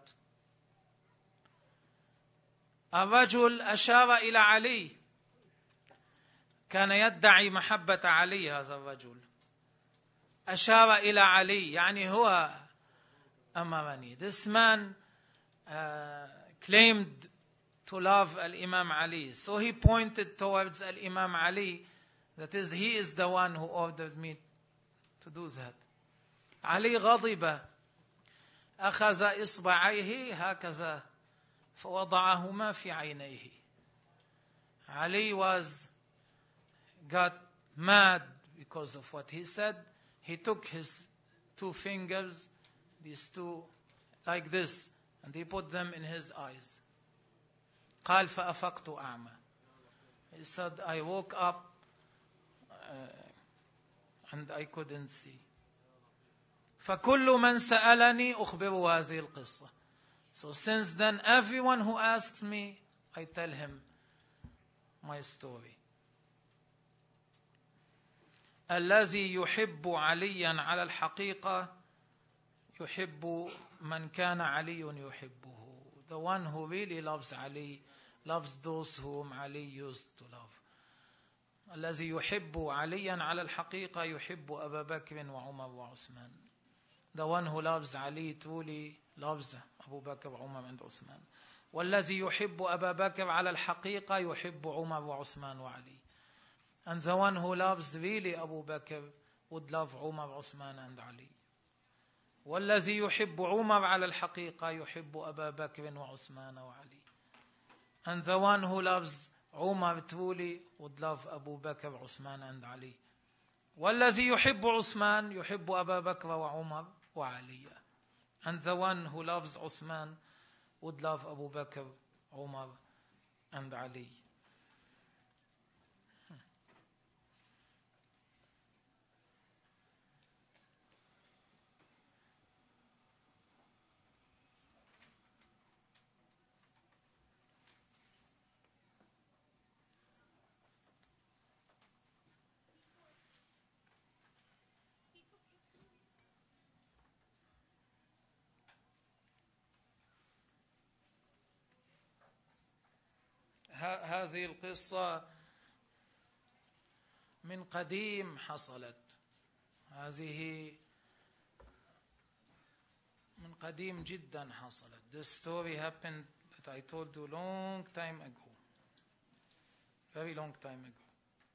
A: الرجل أشار إلى علي. كان يدعي محبة علي هذا الرجل. أشار إلى علي يعني هو أمرني. This man uh, claimed to love Al-Imam Ali. So he pointed towards Al-Imam Ali. That is, he is the one who ordered me to do that. Ali غضب. أخذ إصبعيه هكذا فوضعهما في عينيه. Ali was got mad because of what he said. He took his two fingers, these two, like this, and he put them in his eyes. قال فأفقت أعمى. He said, I woke up uh, and I couldn't see. فكل من سألني أخبره هذه القصة. So since then, everyone who asks me, I tell him my story. الذي يحب عليا على الحقيقة يحب من كان علي يحبه. The one who really loves Ali loves those whom Ali used to love. الذي يحب عليا على الحقيقة يحب أبا بكر وعمر وعثمان. The one who loves Ali truly loves Abu Bakr, Umar and Uthman. والذي يحب أبا بكر على الحقيقة يحب عمر وعثمان وعلي. And the one who loves really Abu Bakr would love Umar, Uthman and Ali. والذي يحب عمر على الحقيقة يحب أبا بكر وعثمان وعلي. And the one who loves Umar truly would love Abu Bakr, Uthman and Ali. والذي يحب عثمان يحب أبا بكر وعمر وعلي. And the one who loves Uthman would love Abu Bakr, Umar and Ali. هذه القصة من قديم حصلت. هذه من قديم جدا حصلت. This story happened that I told you long time ago. Very long time ago.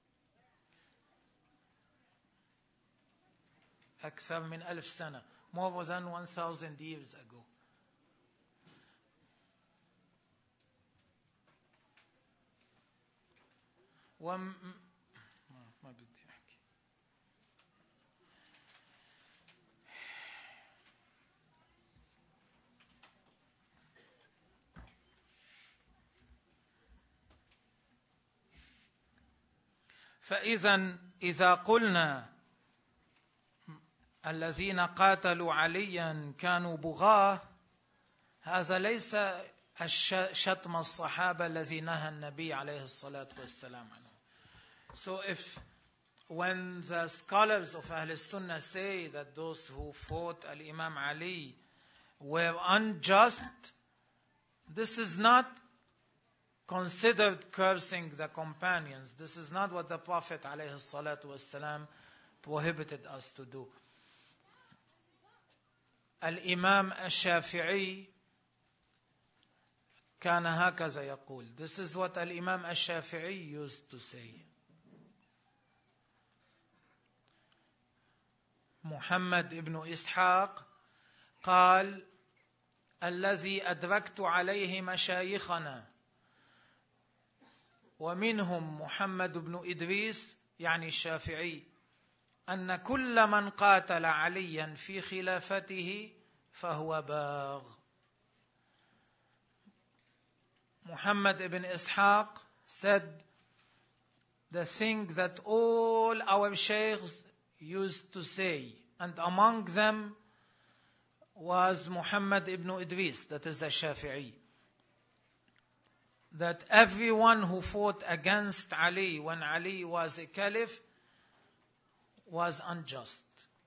A: أكثر من ألف سنة. More than one thousand years ago. وم... ما بدي أحكي. فإذا إذا قلنا الذين قاتلوا عليا كانوا بغاة، هذا ليس شتم الصحابة الذي نهى النبي عليه الصلاة والسلام عنه. So if when the scholars of Ahl Sunnah say that those who fought Al-Imam Ali were unjust, this is not considered cursing the companions. This is not what the Prophet alayhi salatu wasalam prohibited us to do. Al-Imam Al-Shafi'i كان هكذا يقول. This is what Al-Imam Al-Shafi'i used to say. محمد ابن إسحاق قال: الذي أدركت عليه مشايخنا ومنهم محمد بن إدريس يعني الشافعي أن كل من قاتل عليا في خلافته فهو باغ. Muhammad ibn Ishaq said the thing that all our sheikhs used to say, and among them was Muhammad ibn Idris, that is the Shafi'i, that everyone who fought against Ali when Ali was a caliph was unjust.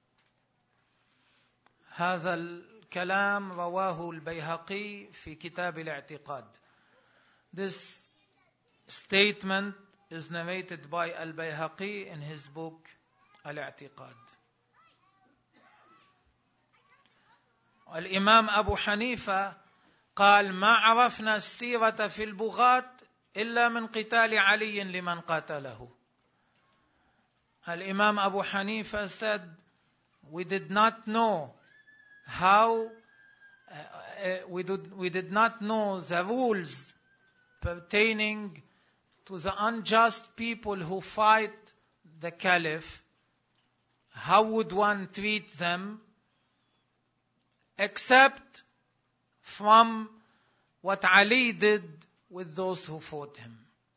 A: هذا الكلام رواه البيهقي في كتاب الاعتقاد. This statement is narrated by Al-Bayhaqi in his book Al-I'tiqad. Al-Imam Abu Hanifa قال: ما عرفنا السيرة في البغاة إلا من قتال علي لمن قاتله. Al-Imam Abu Hanifa said, we did not know how, uh, uh, we, did, we did not know the rules pertaining to the unjust people who fight the caliph. How would one treat them except from what Ali did with those who fought him?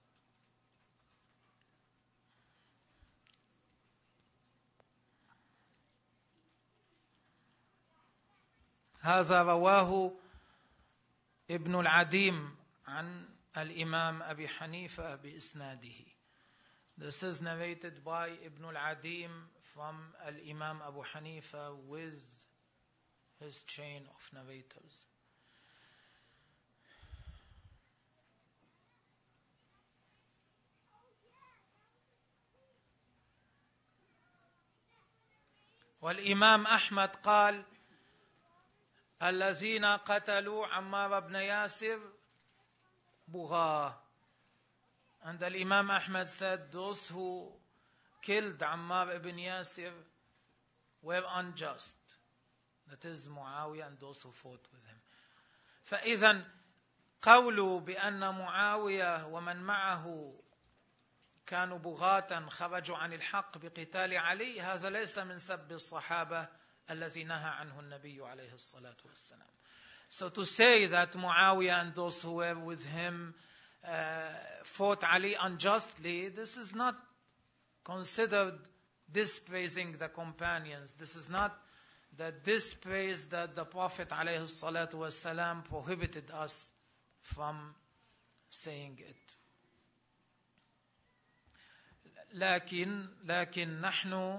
A: هذا رواه ابن العديم عن الإمام أبي حنيفة بإسناده. This is narrated by Ibn al-Adim from Al-Imam Abu Hanifa with his chain of narrators. والإمام أحمد قال: الذين قتلوا عمار بن ياسر بغاة. And the Imam Ahmad said those who killed Ammar ibn Yasir were unjust. That is Muawiyah and those who fought with him. فإذا قولوا بأن معاوية ومن معه كانوا بغاة خرجوا عن الحق بقتال علي، هذا ليس من سب الصحابة الذي نهى عنه النبي عليه الصلاة والسلام. So to say that Muawiyah and those who were with him uh, fought Ali unjustly, this is not considered dispraising the companions. This is not the dispraise that the Prophet عليه الصلاة والسلام prohibited us from saying it. لكن لكن نحن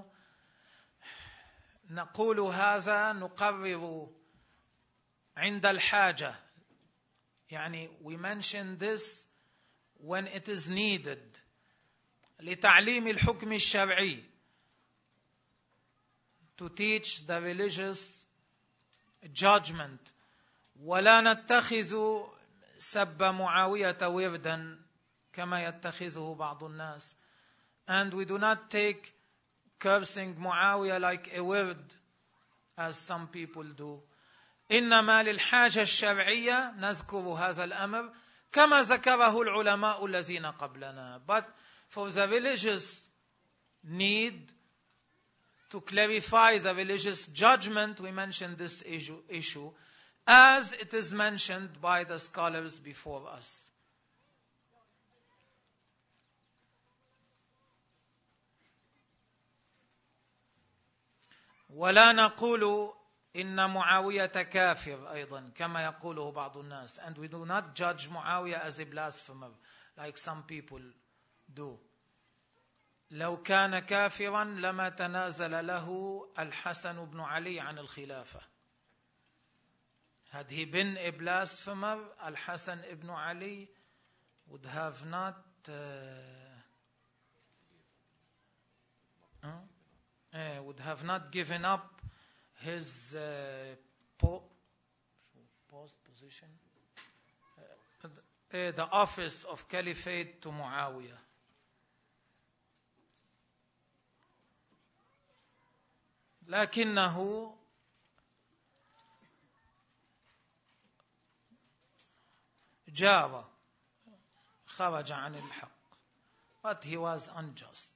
A: نقول هذا نقرر عند الحاجة. يعني we mention this when it is needed لتعليم الحكم الشرعي, to teach the religious judgment. ولا نتخذ سب معاوية وردا كما يتخذه بعض الناس. And we do not take cursing Muawiyah like a word as some people do. إنما للحاجة الشرعية نذكر هذا الأمر كما ذكره العلماء الذين قبلنا. But for the religious need to clarify the religious judgment, we mentioned this issue, issue as it is mentioned by the scholars before us. ولا نقول إن معاوية كافر أيضا كما يقوله بعض الناس. And we do not judge Muawiyah as a blasphemer like some people do. لو كان كافرا لما تنازل له الحسن بن علي عن الخلافة. Had he been a blasphemer, Al-Hasan ibn Ali would have not uh, uh, would have not given up his uh, po- post position, uh, uh, the office of caliphate to Muawiyah. لكنه جار, خرج عن الحق, but he was unjust.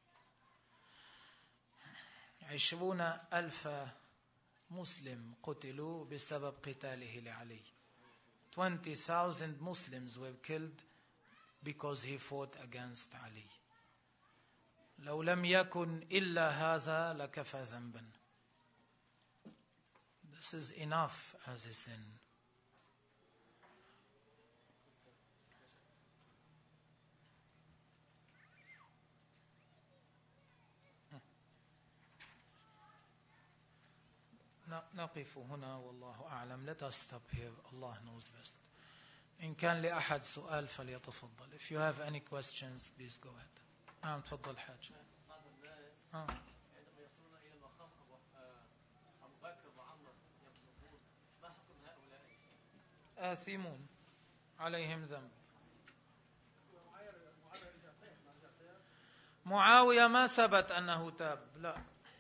A: عشرون ألف مسلم قتلوا بسبب قتاله لعلي. twenty thousand Muslims were killed because he fought against Ali. لو لم يكن إلا هذا لكفى ذنبا. This is enough as a sin. نقف هنا والله أعلم. Let us stop here. Allah knows best. إن كان لأحد سؤال فليتفضل. If you have any questions, please go ahead. نعم تفضل حاج. آه. آثمون عليهم ذنب. معاوية ما ثبت أنه تاب، لا،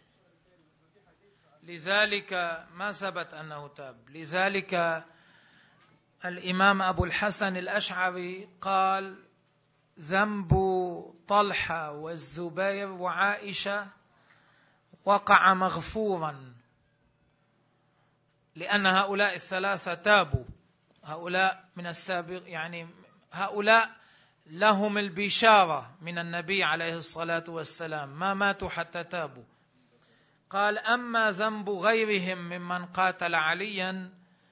A: لذلك ما ثبت أنه تاب. لذلك الإمام أبو الحسن الأشعري قال ذنب طلحة والزبير وعائشة وقع مغفورا، لأن هؤلاء الثلاثة تابوا. هؤلاء من السابق، يعني هؤلاء لهم البشارة من النبي عليه الصلاة والسلام، ما ماتوا حتى تابوا. قال أما ذنب غيرهم ممن قاتل عليا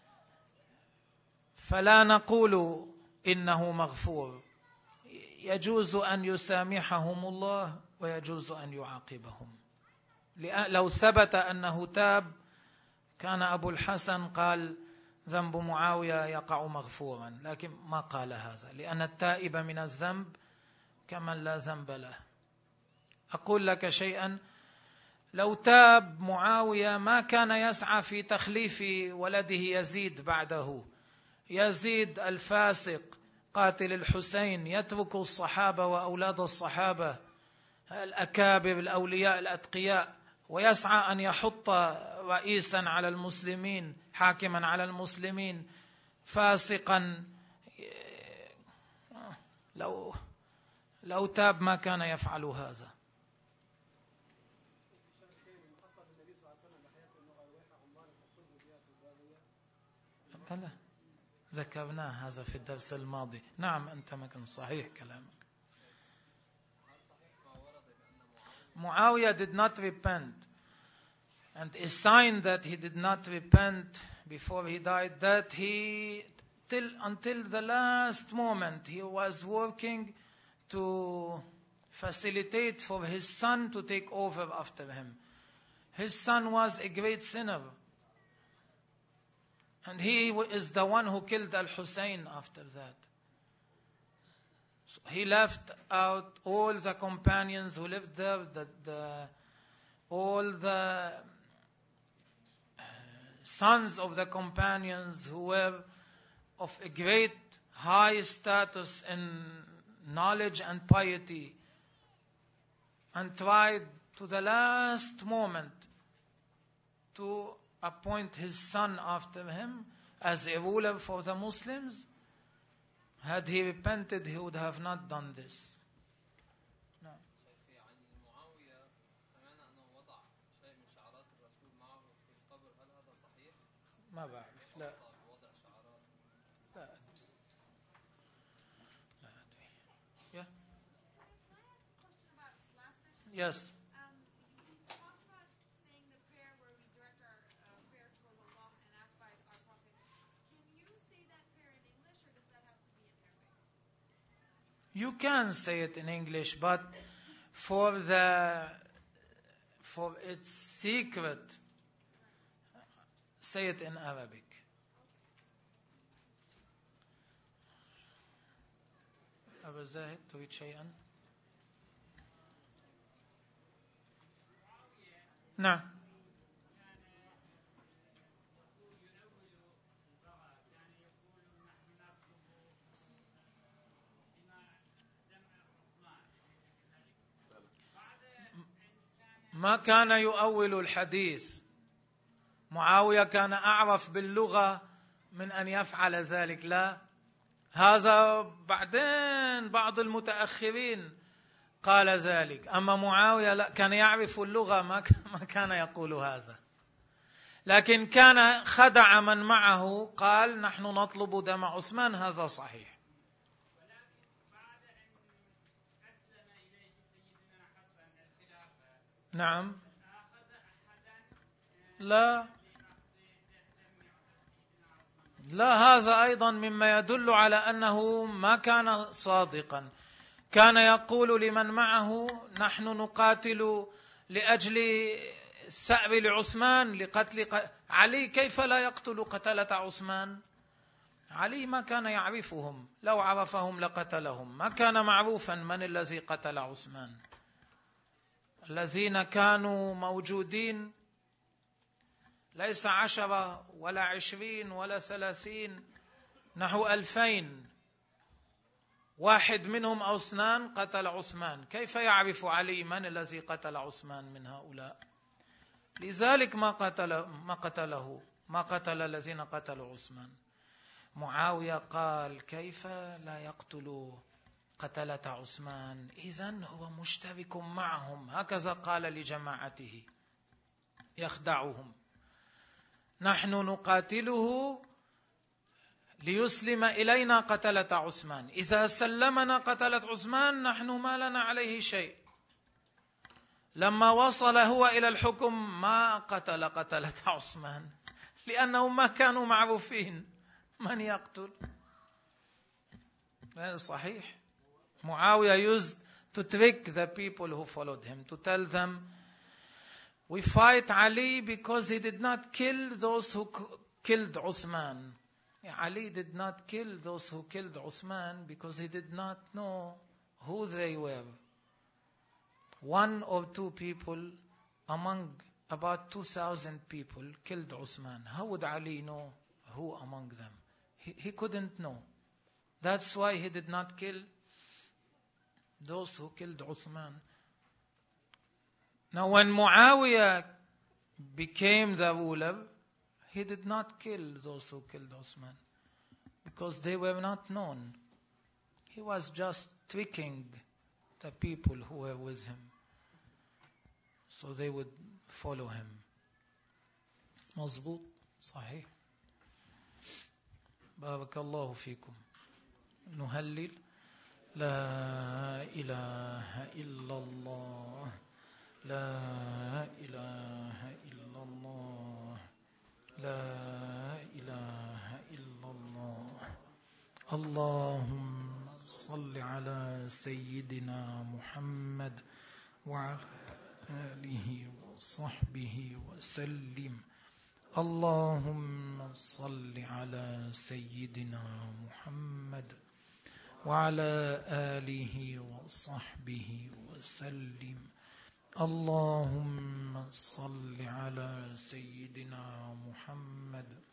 A: فلا نقول إنه مغفور، يجوز أن يسامحهم الله ويجوز أن يعاقبهم. لو ثبت أنه تاب كان أبو الحسن قال ذنب معاوية يقع مغفورا، لكن ما قال هذا، لأن التائب من الذنب كمن لا ذنب له. أقول لك شيئا، لو تاب معاوية ما كان يسعى في تخليف ولده يزيد بعده. يزيد الفاسق قاتل الحسين يترك الصحابة وأولاد الصحابة الأكابر الأولياء الأتقياء ويسعى أن يحط رئيسا على المسلمين، حاكما على المسلمين فاسقا. لو لو تاب ما كان يفعل هذا. ألا ذكرنا هذا في الدرس الماضي. نعم أنت مكن صحيح كلامك. Muawiyah did not repent, and a sign that he did not repent before he died, that he till until the last moment he was working to facilitate for his son to take over after him. His son was a great sinner, and he is the one who killed Al-Hussein after that. So he left out all the companions who lived there, the, the, all the sons of the companions who were of a great high status in knowledge and piety, and tried to the last moment to appoint his son after him as a ruler for the Muslims. Had he repented, he would have not done this. No. ما بعرف. لا. لا. لا أدري. Yeah. Yes. You can say it in English, but for the for its secret, say it in Arabic. أبا زاهد تريد شيئا؟ نعم. ما كان يؤول الحديث. معاوية كان أعرف باللغة من أن يفعل ذلك. لا، هذا بعدين بعض المتأخرين قال ذلك. أما معاوية لا، كان يعرف اللغة، ما كان يقول هذا. لكن كان خدع من معه، قال نحن نطلب دم عثمان. هذا صحيح. نعم. لا لا، هذا أيضا مما يدل على أنه ما كان صادقا. كان يقول لمن معه نحن نقاتل لأجل الثأر لعثمان لقتل علي. كيف لا يقتل قتلة عثمان؟ علي ما كان يعرفهم، لو عرفهم لقتلهم. ما كان معروفا من الذي قتل عثمان. الذين كانوا موجودين ليس عشرة ولا عشرين ولا ثلاثين، نحو ألفين، واحد منهم أو اثنان قتل عثمان. كيف يعرف علي من الذي قتل عثمان من هؤلاء؟ لذلك ما قتل ما قتله ما قتل الذين قتلوا عثمان. معاوية قال كيف لا يقتل قتلة عثمان؟ إذن هو مشترك معهم. هكذا قال لجماعته يخدعهم. نحن نقاتله ليسلم إلينا قتلة عثمان. إذا سلمنا قتلة عثمان نحن ما لنا عليه شيء. لما وصل هو إلى الحكم ما قتل قتلة عثمان، لأنهم ما كانوا معروفين من يقتل. صحيح. Muawiyah used to trick the people who followed him, to tell them, we fight Ali because he did not kill those who killed Uthman. Ali did not kill those who killed Uthman because he did not know who they were. One or two people among about two thousand people killed Uthman. How would Ali know who among them? He, he couldn't know. That's why he did not kill those who killed Uthman. Now when Muawiyah became the ruler, he did not kill those who killed Uthman because they were not known. He was just tricking the people who were with him so they would follow him. مظبوط صحيح. بارك الله فيكم. نهلل لا إله إلا الله لا إله إلا الله لا إله إلا الله. اللهم صل على سيدنا محمد وعلى آله وصحبه وسلم. اللهم صل على سيدنا محمد وعلى آله وصحبه وسلم. اللهم صل على سيدنا محمد